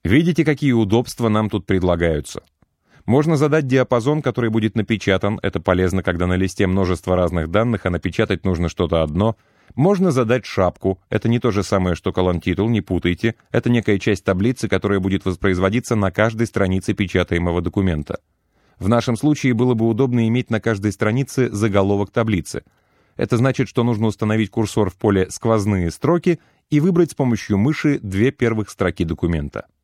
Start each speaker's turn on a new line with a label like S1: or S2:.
S1: Видите, какие удобства нам тут предлагаются? Можно задать диапазон, который будет напечатан. Это полезно, когда на листе множество разных данных, а напечатать нужно что-то одно. Можно задать шапку. Это не то же самое, что колонн-титул, не путайте. Это некая часть таблицы, которая будет воспроизводиться на каждой странице печатаемого документа. В нашем случае было бы удобно иметь на каждой странице заголовок таблицы. Это значит, что нужно установить курсор в поле «Сквозные строки» и выбрать с помощью мыши две первых строки документа.